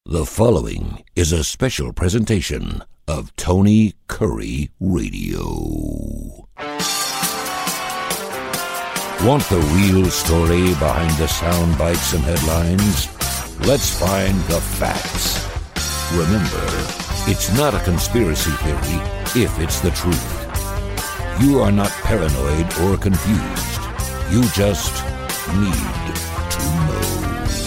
The following is a special presentation of Tony Curry Radio. Want the real story behind the sound bites and headlines? Let's find the facts. Remember, it's not a conspiracy theory if it's the truth. You are not paranoid or confused. You just need to know.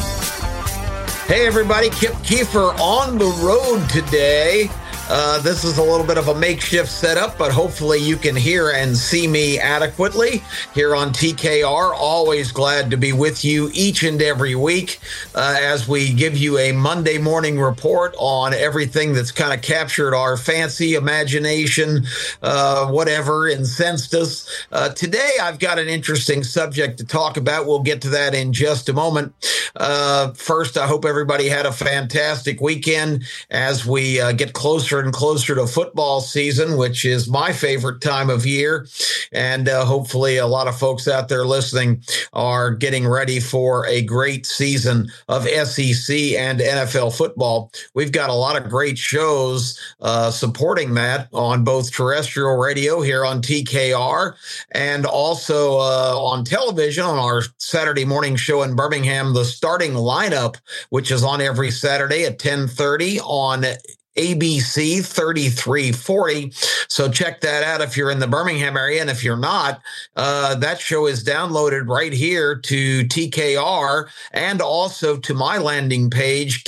Hey everybody, Kip Keefer on the road today. This is a little bit of a makeshift setup, but hopefully you can hear and see me adequately here on TKR. Always glad to be with you each and every week as we give you a Monday morning report on everything that's kind of captured our fancy imagination, whatever incensed us. Today, I've got an interesting subject to talk about. We'll get to that in just a moment. First, I hope everybody had a fantastic weekend as we get closer and closer to football season, which is my favorite time of year. And hopefully a lot of folks out there listening are getting ready for a great season of SEC and NFL football. We've got a lot of great shows supporting that on both terrestrial radio here on TKR and also on television on our Saturday morning show in Birmingham, The Starting Lineup, which is on every Saturday at 10:30 on ABC 3340. So check that out if you're in the Birmingham area. And if you're not, that show is downloaded right here to TKR and also to my landing page,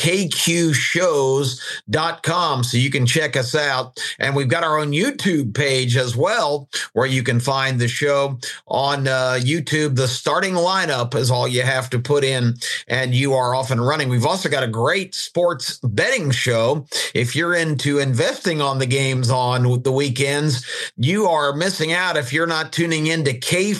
kqshows.com. So you can check us out. And we've got our own YouTube page as well, where you can find the show on YouTube. The Starting Lineup is all you have to put in, and you are off and running. We've also got a great sports betting show. If you're into investing on the games on the weekends, you are missing out if you're not tuning into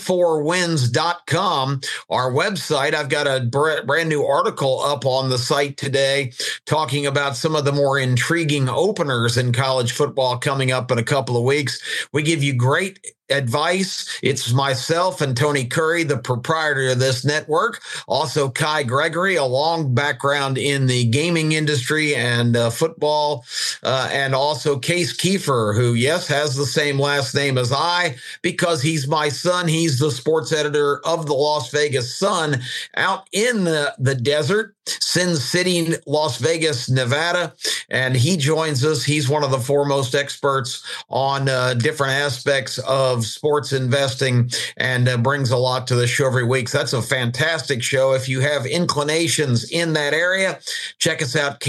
K4Wins.com, our website. I've got a brand new article up on the site today talking about some of the more intriguing openers in college football coming up in a couple of weeks. We give you great advice. It's myself and Tony Curry, the proprietor of this network. Also, Kai Gregory, a long background in the gaming industry and football. And also Case Keefer, who, yes, has the same last name as I because he's my son. He's the sports editor of the Las Vegas Sun out in the desert, Sin City, Las Vegas, Nevada. And he joins us. He's one of the foremost experts on different aspects of sports investing and brings a lot to the show every week. So that's a fantastic show. If you have inclinations in that area, check us out,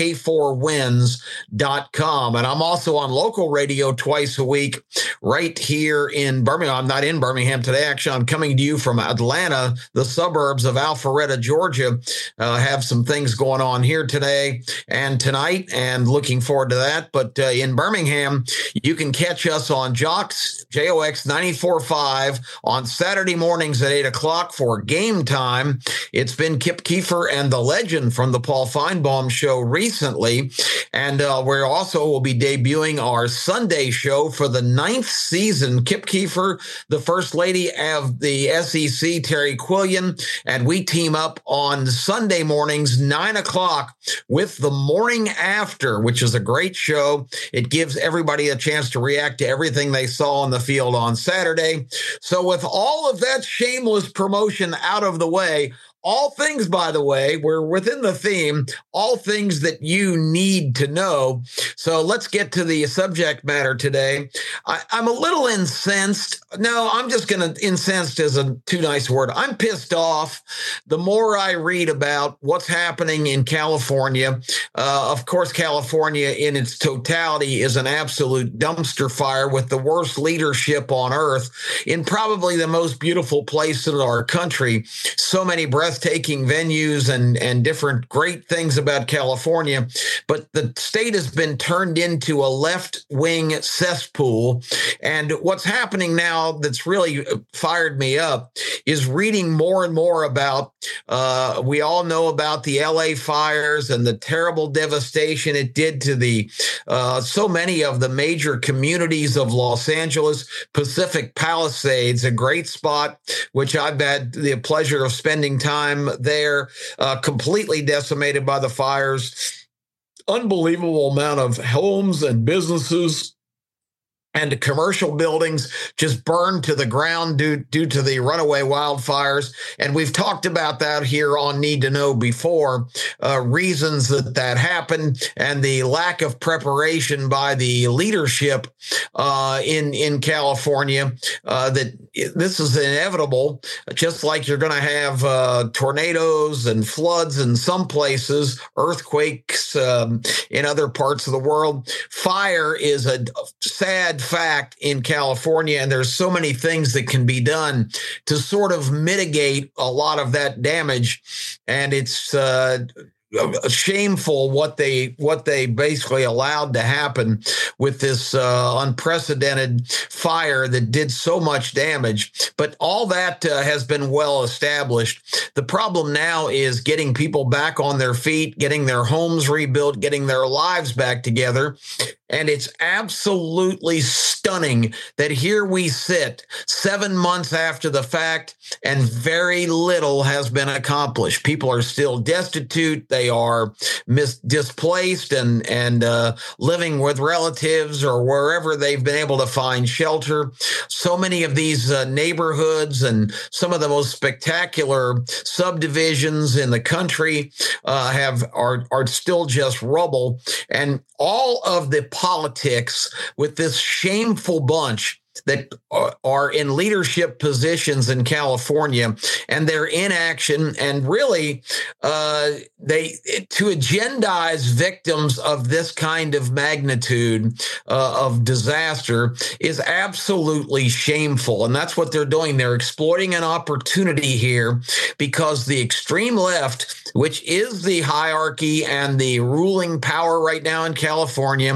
K4Wins.com. And I'm also on local radio twice a week right here in Birmingham. I'm not in Birmingham today. Actually, I'm coming to you from Atlanta, the suburbs of Alpharetta, Georgia. Have some things going on here today and tonight, and looking forward to that. But in Birmingham, you can catch us on JOX 94.5 on Saturday mornings at 8 o'clock for Game Time. It's been Kip Keefer and the legend from the Paul Feinbaum Show recently. And we also will be debuting our Sunday show for the 9th season. Kip Keefer, the First Lady of the SEC, Terry Quillian, and we team up on Sunday mornings, 9 o'clock, with The Morning After, which is a great show. It gives everybody a chance to react to everything they saw on the field on Saturday. So with all of that shameless promotion out of the way, all things, by the way, we're within the theme, all things that you need to know. So let's get to the subject matter today. I'm a little incensed. No, I'm just going to, incensed is a too nice word. I'm pissed off the more I read about what's happening in California. Of course, California in its totality is an absolute dumpster fire with the worst leadership on earth in probably the most beautiful place in our country. So many breathtaking venues and different great things about California, but the state has been turned into a left-wing cesspool. And what's happening now that's really fired me up is reading more and more about, we all know about the LA fires and the terrible devastation it did to the so many of the major communities of Los Angeles. Pacific Palisades, a great spot, which I've had the pleasure of spending time there, completely decimated by the fires. unbelievable amount of homes and businesses and commercial buildings just burned to the ground due to the runaway wildfires. And we've talked about that here on Need to Know before, reasons that happened and the lack of preparation by the leadership in California, that this is inevitable, just like you're going to have tornadoes and floods in some places, earthquakes in other parts of the world. Fire is a sad fact in California, and there's so many things that can be done to sort of mitigate a lot of that damage. And it's shameful what they basically allowed to happen with this unprecedented fire that did so much damage. But all that has been well established. The problem now is getting people back on their feet, getting their homes rebuilt, getting their lives back together. And it's absolutely stunning that here we sit 7 months after the fact and very little has been accomplished. People are still destitute. They are displaced and living with relatives or wherever they've been able to find shelter. So many of these neighborhoods and some of the most spectacular subdivisions in the country are still just rubble. And all of the politics with this shameful bunch that are in leadership positions in California, and their inaction and really to agendize victims of this kind of magnitude of disaster is absolutely shameful. And that's what they're doing. They're exploiting an opportunity here because the extreme left, which is the hierarchy and the ruling power right now in California,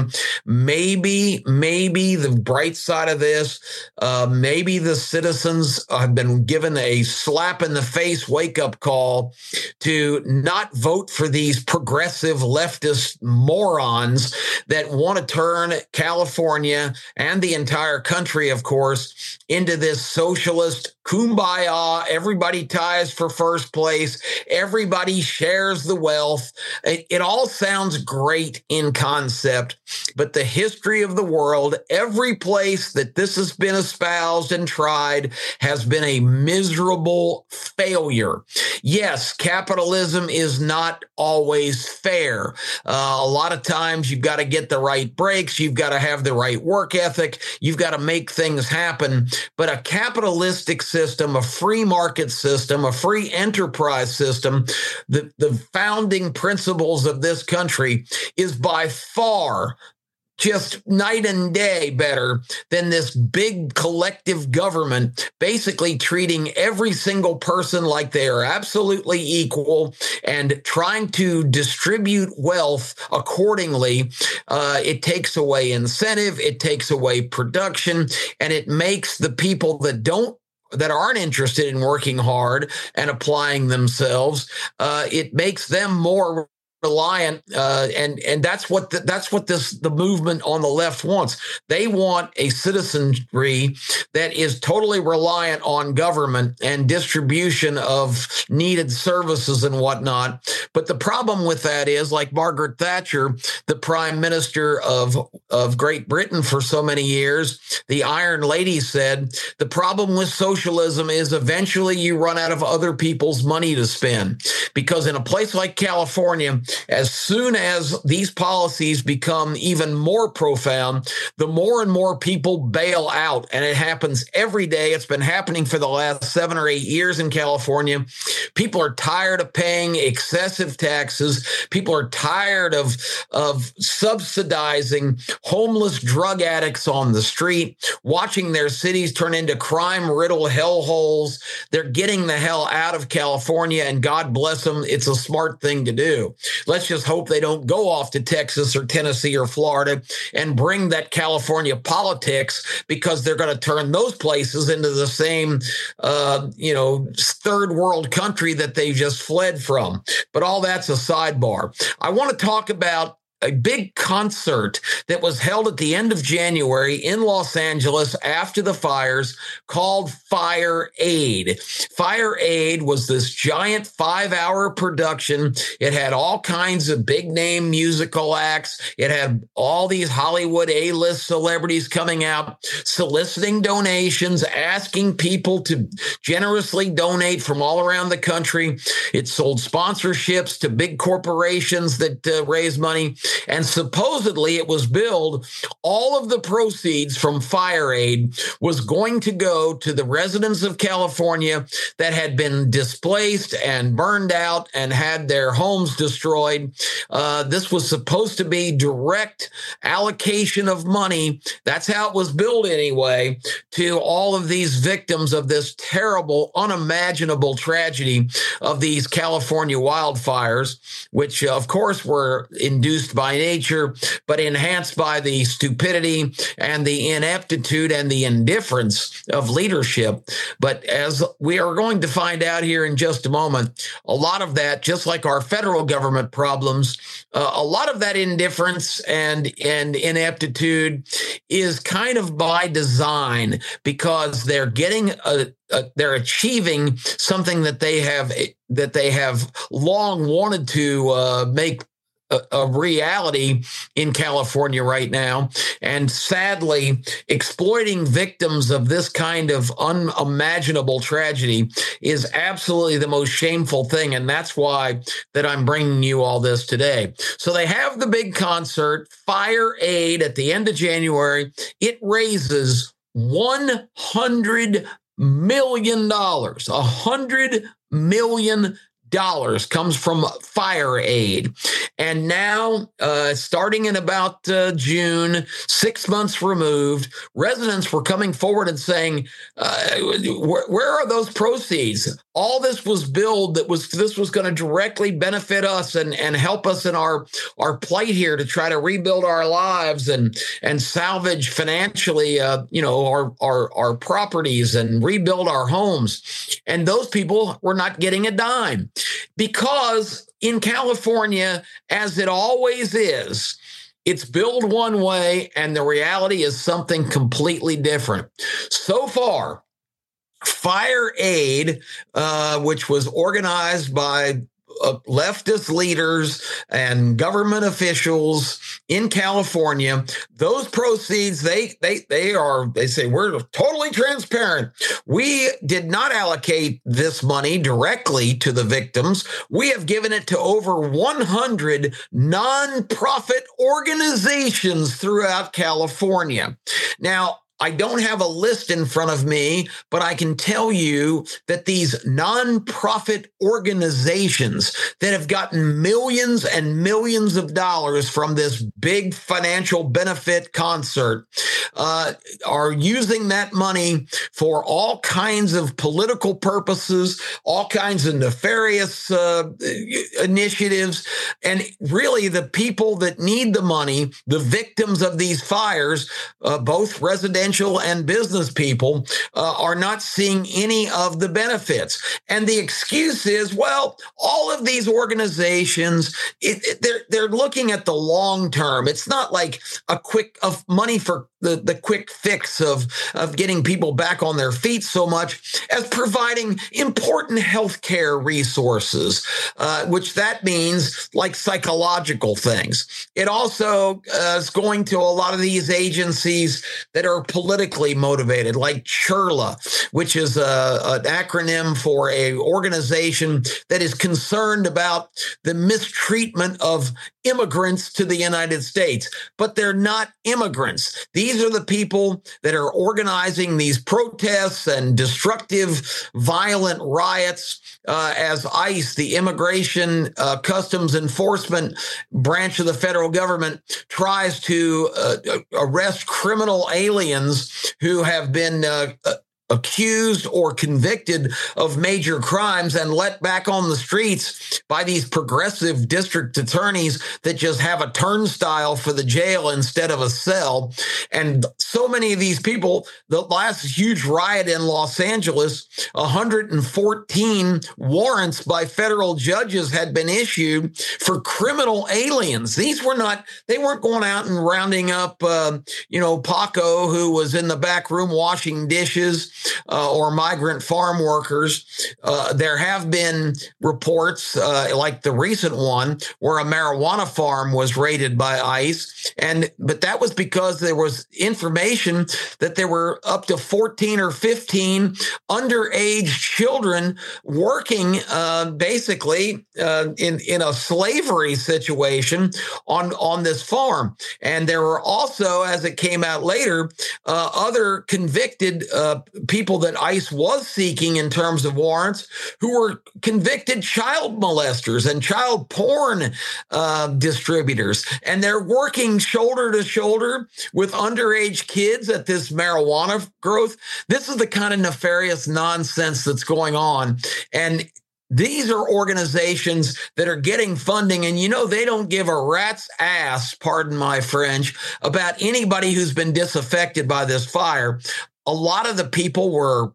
maybe the bright side of this, maybe the citizens have been given a slap in the face wake-up call to not vote for these progressive leftist morons that want to turn California and the entire country, of course, into this socialist kumbaya. Everybody ties for first place. Everybody shares the wealth. It all sounds great in concept, but the history of the world, every place that this has been espoused and tried has been a miserable failure. Yes, capitalism is not always fair. A lot of times you've got to get the right breaks. You've got to have the right work ethic. You've got to make things happen. But a capitalistic system, a free market system, a free enterprise system, the founding principles of this country is by far just night and day better than this big collective government basically treating every single person like they are absolutely equal and trying to distribute wealth accordingly. It takes away incentive, it takes away production, and it makes the people that aren't interested in working hard and applying themselves, it makes them more reliant, and that's what the movement on the left wants. They want a citizenry that is totally reliant on government and distribution of needed services and whatnot. But the problem with that is, like Margaret Thatcher, the Prime Minister of Great Britain for so many years, the Iron Lady said, the problem with socialism is eventually you run out of other people's money to spend. Because in a place like California, as soon as these policies become even more profound, the more and more people bail out. And it happens every day. It's been happening for the last 7 or 8 years in California. People are tired of paying excessive taxes. People are tired of subsidizing homeless drug addicts on the street, watching their cities turn into crime-riddled hellholes. They're getting the hell out of California, and God bless them. It's a smart thing to do. Let's just hope they don't go off to Texas or Tennessee or Florida and bring that California politics, because they're going to turn those places into the same, third world country that they just fled from. But all that's a sidebar. I want to talk about a big concert that was held at the end of January in Los Angeles after the fires called Fire Aid. Fire Aid was this giant 5-hour production. It had all kinds of big name musical acts. It had all these Hollywood A-list celebrities coming out, soliciting donations, asking people to generously donate from all around the country. It sold sponsorships to big corporations that raise money. And supposedly it was billed, all of the proceeds from Fire Aid was going to go to the residents of California that had been displaced and burned out and had their homes destroyed. This was supposed to be direct allocation of money. That's how it was billed anyway, to all of these victims of this terrible, unimaginable tragedy of these California wildfires, which of course were induced by nature, but enhanced by the stupidity and the ineptitude and the indifference of leadership. But as we are going to find out here in just a moment, a lot of that, just like our federal government problems, a lot of that indifference and ineptitude is kind of by design, because they're getting they're achieving something that they have long wanted to make a reality in California right now. And sadly, exploiting victims of this kind of unimaginable tragedy is absolutely the most shameful thing. And that's why that I'm bringing you all this today. So they have the big concert, Fire Aid, at the end of January. It raises $100 million. $100 million comes from Fire Aid. And now, starting in about June, 6 months removed, residents were coming forward and saying, where are those proceeds? All this was billed this was going to directly benefit us and help us in our plight here to try to rebuild our lives and salvage financially, our properties and rebuild our homes. And those people were not getting a dime, because in California, as it always is, it's billed one way and the reality is something completely different. So far, Fire Aid, which was organized by leftist leaders and government officials in California, those proceeds, they say, we're totally transparent. We did not allocate this money directly to the victims. We have given it to over 100 nonprofit organizations throughout California. Now, I don't have a list in front of me, but I can tell you that these nonprofit organizations that have gotten millions and millions of dollars from this big financial benefit concert are using that money for all kinds of political purposes, all kinds of nefarious initiatives. And really, the people that need the money, the victims of these fires, both residential and business people, are not seeing any of the benefits. And the excuse is, well, all of these organizations, they're looking at the long term. It's not like of money for the quick fix of getting people back on their feet so much as providing important healthcare resources, which that means like psychological things. It also is going to a lot of these agencies that are politically motivated, like CHIRLA, which is an acronym for an organization that is concerned about the mistreatment of immigrants to the United States. But they're not immigrants. These are the people that are organizing these protests and destructive, violent riots as ICE, the Immigration Customs Enforcement branch of the federal government, tries to arrest criminal aliens who have been accused or convicted of major crimes and let back on the streets by these progressive district attorneys that just have a turnstile for the jail instead of a cell. And so many of these people, the last huge riot in Los Angeles, 114 warrants by federal judges had been issued for criminal aliens. These were not, they weren't going out and rounding up, Paco, who was in the back room washing dishes, or migrant farm workers. There have been reports, like the recent one, where a marijuana farm was raided by ICE, but that was because there was information that there were up to 14 or 15 underage children working, basically in a slavery situation on this farm. And there were also, as it came out later, other convicted people that ICE was seeking in terms of warrants who were convicted child molesters and child porn distributors. And they're working shoulder to shoulder with underage kids at this marijuana growth. This is the kind of nefarious nonsense that's going on. And these are organizations that are getting funding, and they don't give a rat's ass, pardon my French, about anybody who's been disaffected by this fire. A lot of the people were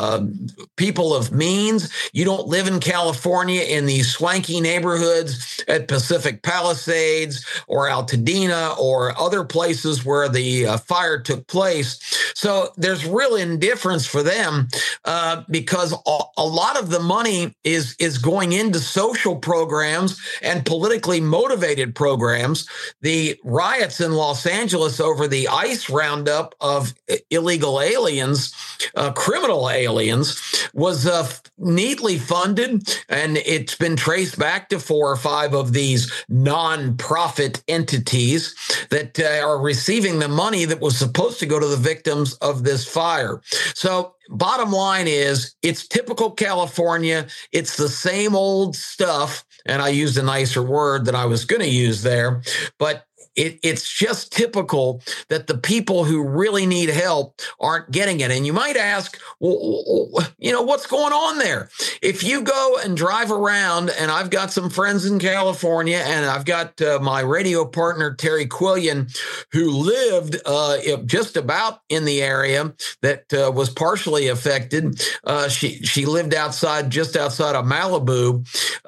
people of means. You don't live in California in these swanky neighborhoods at Pacific Palisades or Altadena or other places where the fire took place. So there's real indifference for them because a lot of the money is going into social programs and politically motivated programs. The riots in Los Angeles over the ICE roundup of illegal aliens, criminal aliens, was neatly funded, and it's been traced back to 4 or 5 of these non-profit entities that are receiving the money that was supposed to go to the victims of this fire. So bottom line is, it's typical California. It's the same old stuff, and I used a nicer word than I was going to use there, but it's just typical that the people who really need help aren't getting it. And you might ask, well, what's going on there? If you go and drive around, and I've got some friends in California, and I've got my radio partner, Terry Quillian, who lived just about in the area that was partially affected. She lived just outside of Malibu,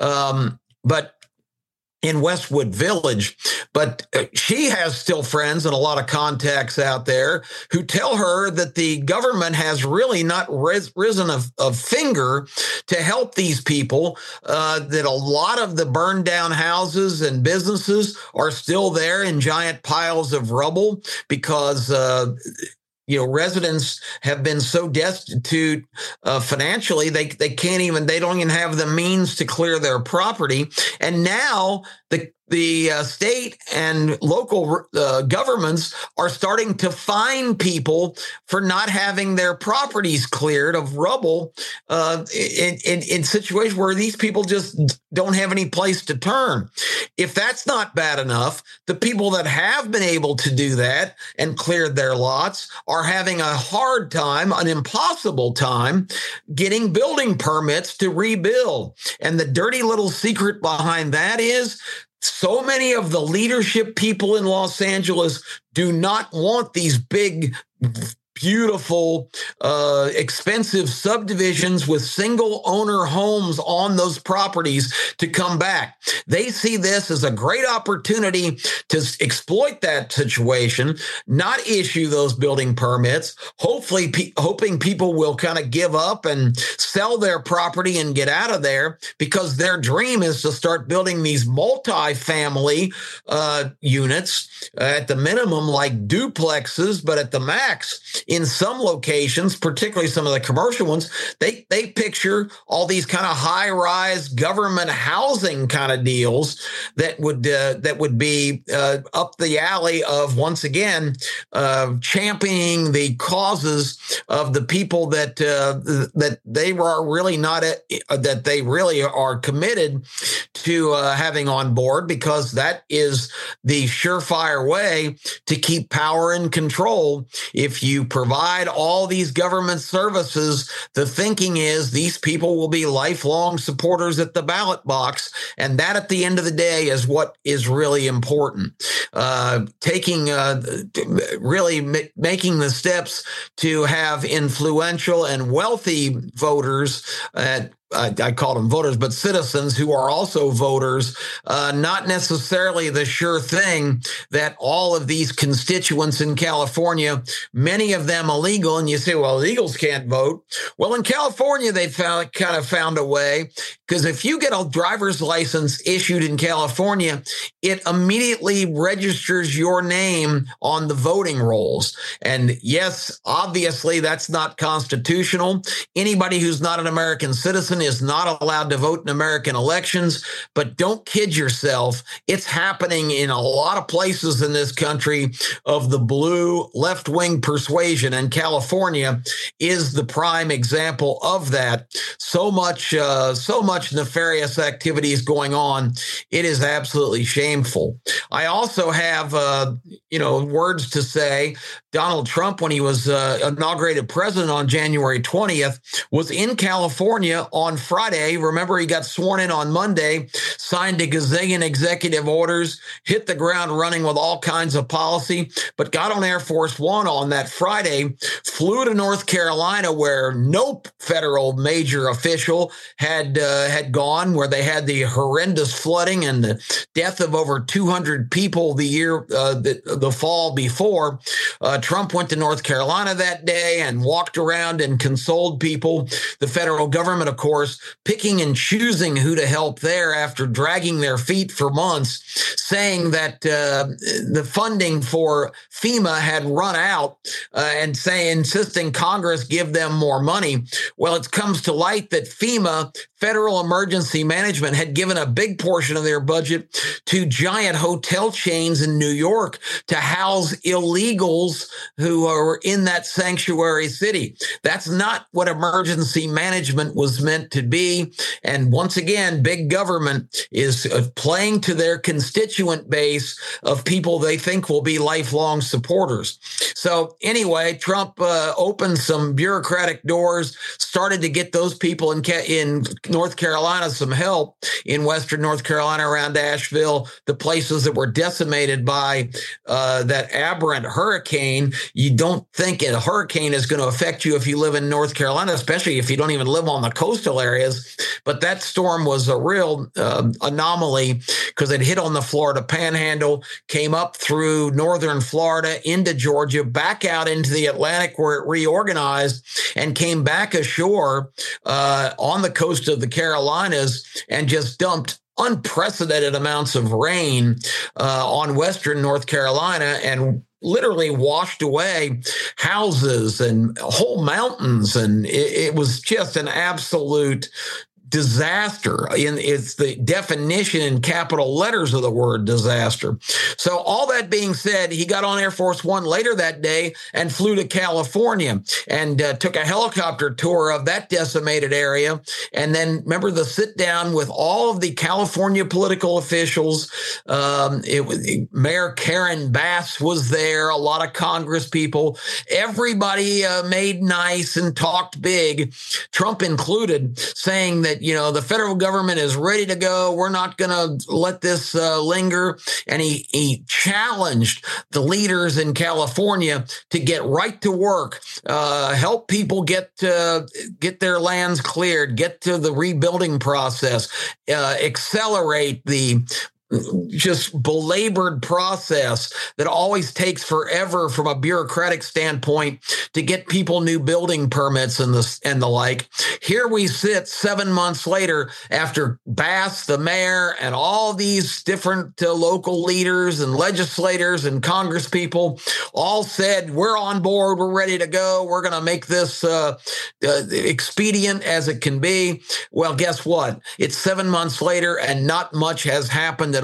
but in Westwood Village, but she has still friends and a lot of contacts out there who tell her that the government has really not risen a finger to help these people, that a lot of the burned down houses and businesses are still there in giant piles of rubble because residents have been so destitute financially, they don't even have the means to clear their property. And now the state and local governments are starting to fine people for not having their properties cleared of rubble in situations where these people just don't have any place to turn. If that's not bad enough, the people that have been able to do that and cleared their lots are having a hard time, an impossible time, getting building permits to rebuild. And the dirty little secret behind that is, so many of the leadership people in Los Angeles do not want these big, beautiful, expensive subdivisions with single owner homes on those properties to come back. They see this as a great opportunity to exploit that situation, not issue those building permits, hopefully hoping people will kind of give up and sell their property and get out of there, because their dream is to start building these multi-family units at the minimum, like duplexes, but at the max, in some locations, particularly some of the commercial ones, they picture all these kind of high-rise government housing kind of deals that would be up the alley of, once again, championing the causes of the people that they are really not that they really are committed to having on board, because that is the surefire way to keep power and control. If you provide all these government services, the thinking is these people will be lifelong supporters at the ballot box. And that at the end of the day is what is really important. Making the steps to have influential and wealthy voters I call them voters, but citizens who are also voters, not necessarily the sure thing that all of these constituents in California, many of them illegal, and you say, well, illegals can't vote. Well, in California, they found a way, because if you get a driver's license issued in California, it immediately registers your name on the voting rolls. And yes, obviously, that's not constitutional. Anybody who's not an American citizen is not allowed to vote in American elections, but don't kid yourself. It's happening in a lot of places in this country of the blue left-wing persuasion, and California is the prime example of that. So much nefarious activities going on. It is absolutely shameful. I also have, words to say. Donald Trump, when he was inaugurated president on January 20th, was in California on Friday. Remember, he got sworn in on Monday, signed a gazillion executive orders, hit the ground running with all kinds of policy, but got on Air Force One on that Friday, flew to North Carolina, where no federal major official had gone, where they had the horrendous flooding and the death of over 200 people the fall before. Trump went to North Carolina that day and walked around and consoled people. The federal government, of course, picking and choosing who to help there after dragging their feet for months, saying that the funding for FEMA had run out and insisting Congress give them more money. Well, it comes to light that FEMA, Federal Emergency Management, had given a big portion of their budget to giant hotel chains in New York to house illegals who are in that sanctuary city. That's not what emergency management was meant to be. And once again, big government is playing to their constituent base of people they think will be lifelong supporters. So anyway, Trump opened some bureaucratic doors, started to get those people in North Carolina some help, in Western North Carolina around Asheville, the places that were decimated by that aberrant hurricane. You don't think a hurricane is going to affect you if you live in North Carolina, especially if you don't even live on the coastal areas. But that storm was a real anomaly, because it hit on the Florida Panhandle, came up through northern Florida into Georgia, back out into the Atlantic, where it reorganized and came back ashore on the coast of the Carolinas and just dumped unprecedented amounts of rain on Western North Carolina and literally washed away houses and whole mountains. And it was just an absolute disaster. It's the definition in capital letters of the word disaster. So all that being said, he got on Air Force One later that day and flew to California and took a helicopter tour of that decimated area. And then remember the sit down with all of the California political officials. Mayor Karen Bass was there, a lot of Congress people. Everybody made nice and talked big, Trump included, saying that, the federal government is ready to go. We're not going to let this linger. And he challenged the leaders in California to get right to work, help people get their lands cleared, get to the rebuilding process, accelerate the just belabored process that always takes forever from a bureaucratic standpoint to get people new building permits and the like. Here we sit 7 months later after Bass, the mayor, and all these different local leaders and legislators and Congress people all said, we're on board, we're ready to go, we're going to make this expedient as it can be. Well, guess what? It's 7 months later and not much has happened at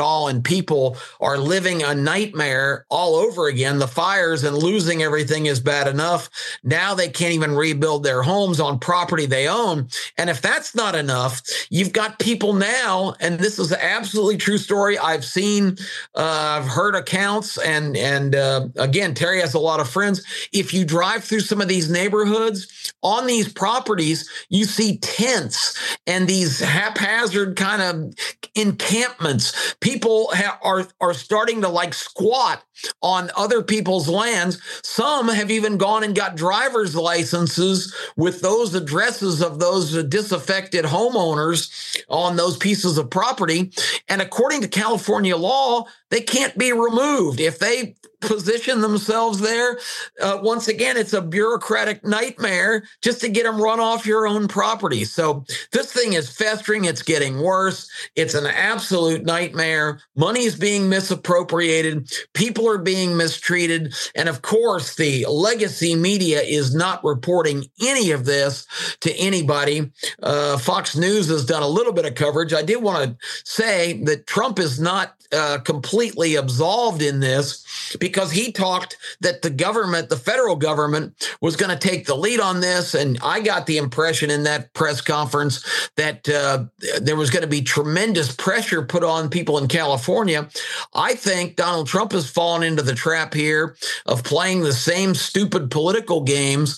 at all, and people are living a nightmare all over again. The fires and losing everything is bad enough. Now they can't even rebuild their homes on property they own. And if that's not enough, you've got people now, and this is an absolutely true story. I've seen, I've heard accounts, and again, Terry has a lot of friends. If you drive through some of these neighborhoods on these properties, you see tents and these haphazard kind of encampments. People are starting to like squat on other people's lands. Some have even gone and got driver's licenses with those addresses of those disaffected homeowners on those pieces of property. And according to California law, they can't be removed. If they position themselves there, once again, it's a bureaucratic nightmare just to get them run off your own property. So this thing is festering. It's getting worse. It's an absolute nightmare. Money is being misappropriated. People are being mistreated. And of course, the legacy media is not reporting any of this to anybody. Fox News has done a little bit of coverage. I did want to say that Trump is not completely absolved in this, because he talked that the government, the federal government, was going to take the lead on this. And I got the impression in that press conference that there was going to be tremendous pressure put on people in California. I think Donald Trump has fallen into the trap here of playing the same stupid political games.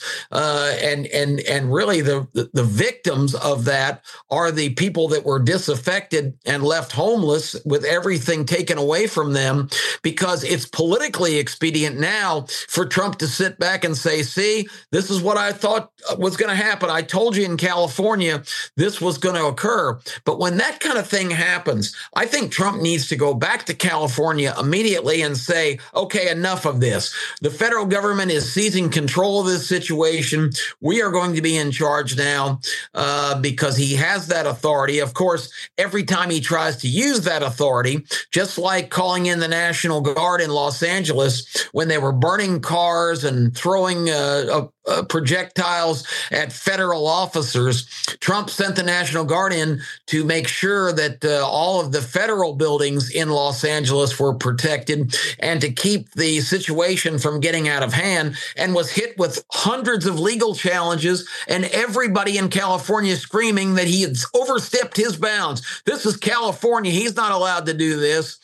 And really the victims of that are the people that were disaffected and left homeless with everything taken away from them, because it's politically expedient now for Trump to sit back and say, see, this is what I thought was going to happen. I told you in California this was going to occur. But when that kind of thing happens, I think Trump needs to go back to California immediately and say, okay, enough of this. The federal government is seizing control of this situation. We are going to be in charge now, because he has that authority. Of course, every time he tries to use that authority, just like calling in the National Guard in Los Angeles when they were burning cars and throwing projectiles at federal officers, Trump sent the National Guard in to make sure that all of the federal buildings in Los Angeles were protected and to keep the situation from getting out of hand, and was hit with hundreds of legal challenges and everybody in California screaming that he had overstepped his bounds. This is California. He's not allowed to do this.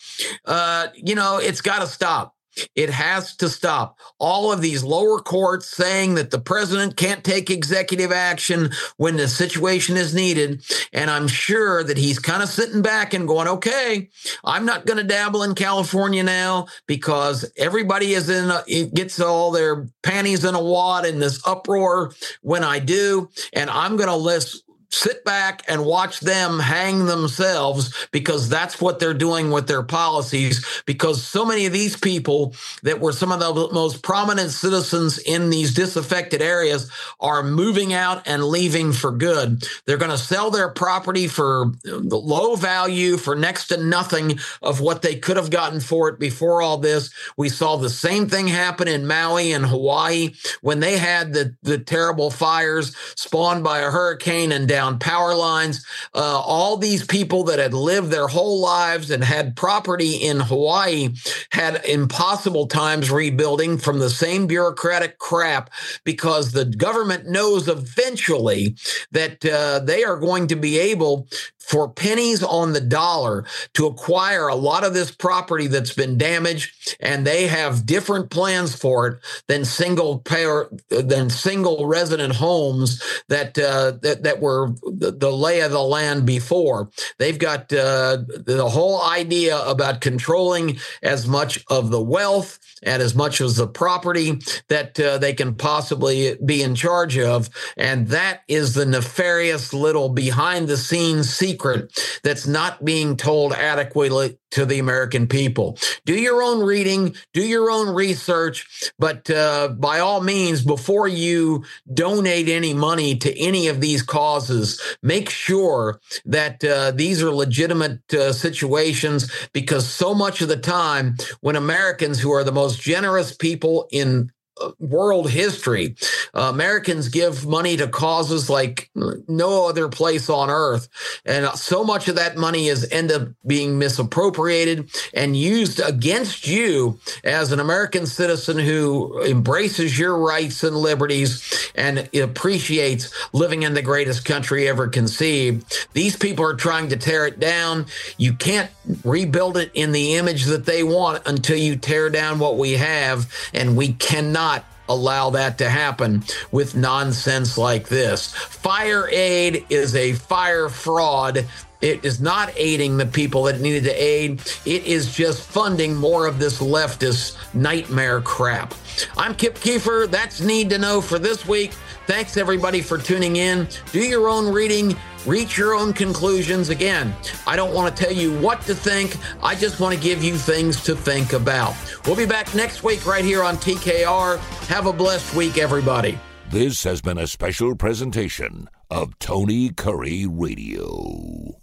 It's got to stop. It has to stop. All of these lower courts saying that the president can't take executive action when the situation is needed. And I'm sure that he's kind of sitting back and going, okay, I'm not going to dabble in California now, because everybody gets all their panties in a wad in this uproar when I do. And I'm going to sit back and watch them hang themselves, because that's what they're doing with their policies, because so many of these people that were some of the most prominent citizens in these disaffected areas are moving out and leaving for good. They're going to sell their property for low value, for next to nothing of what they could have gotten for it before all this. We saw the same thing happen in Maui and Hawaii when they had the terrible fires spawned by a hurricane and down power lines. All these people that had lived their whole lives and had property in Hawaii had impossible times rebuilding from the same bureaucratic crap, because the government knows eventually that they are going to be able, for pennies on the dollar, to acquire a lot of this property that's been damaged, and they have different plans for it than single resident homes that were the lay of the land before. They've got the whole idea about controlling as much of the wealth and as much as the property that they can possibly be in charge of. And that is the nefarious little behind the scenes secret that's not being told adequately to the American people. Do your own reading, do your own research, but by all means, before you donate any money to any of these causes, make sure that these are legitimate situations, because so much of the time when Americans, who are the most generous people in world history, Americans give money to causes like no other place on earth. And so much of that money is end up being misappropriated and used against you as an American citizen who embraces your rights and liberties and appreciates living in the greatest country ever conceived. These people are trying to tear it down. You can't rebuild it in the image that they want until you tear down what we have, and we cannot allow that to happen with nonsense like this. Fire aid is a fire fraud. It is not aiding the people that it needed to aid. It is just funding more of this leftist nightmare crap. I'm Kip Keefer. That's Need to Know for this week. Thanks, everybody, for tuning in. Do your own reading. Reach your own conclusions. Again, I don't want to tell you what to think. I just want to give you things to think about. We'll be back next week right here on TKR. Have a blessed week, everybody. This has been a special presentation of Tony Curry Radio.